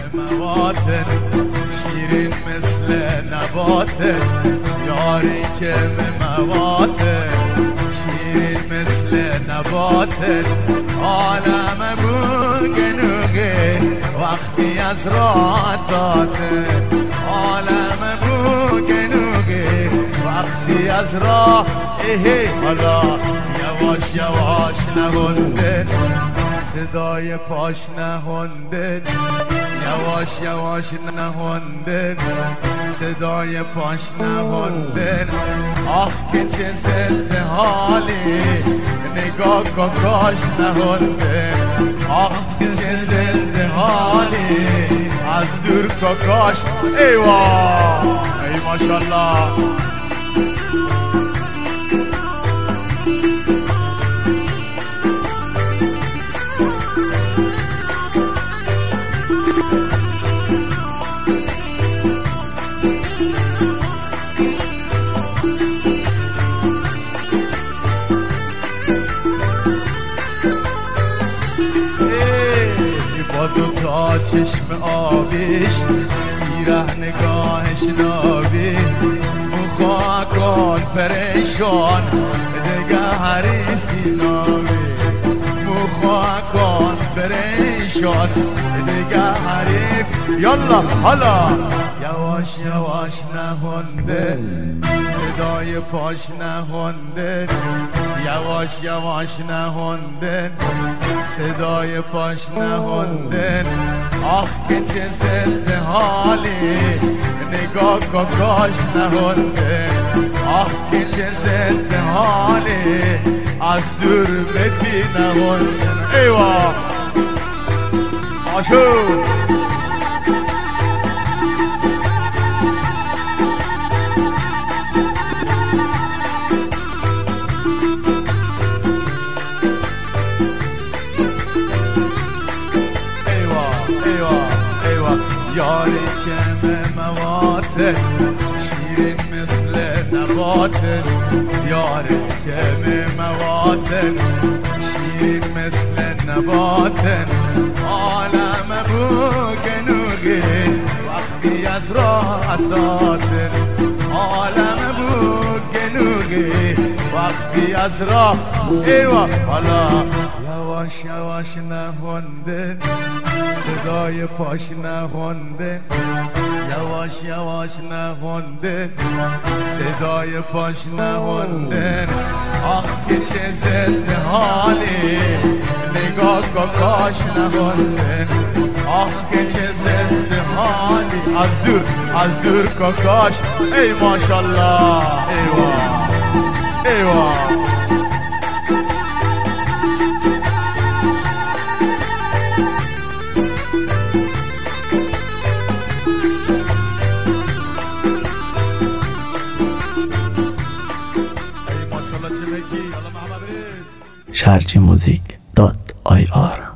مواتن شیرین مثل نباتن یاری کم مواتن شیرین مثل نباتن عالم بوگنوگه وقتی از راه داتن عالم بوگنوگه وقتی از راه حالا یواش یواش نهنده صدای پاش نهنده یواش یواش نهنده صدای پاش نهنده آخ که چه ضد حالی نگاه کاکاش نهنده آخ که چه ضد حالی از دور کاکاش ایوه ای ماشالله دوتا چشم آبیش سیره نگاهش نابی مخواه کن پریشان دیگه حریفی نابی مخواه کن پریشان دیگه حریف یالا حالا یواش یواش نهنده صدای پاش نهنده یواش یواش نهنده صدای پاش نهنده آخ که چه ضد حالی نگاه کاکاش نهنده آخ که چه ضد حالی از دور بتی نهنده ایوه آشو یاری کم مواتن شیرین مثل نباتن یاری کم مواتن شیرین مثل نباتن عالم بوگنوگی وقتی از راه دادن عالم بوگنوگی وقتی از راه ایوه حالا یواش یواش نهنده صدای پاش نهنده یواش یواش نهنده صدای پاش نهنده آخ که چه ضد حالی نگاه کاکاش نهنده آخ که چه ضد حالی از دور کاکاش ای ماشالله ایوه ایوه sharjmusic.ir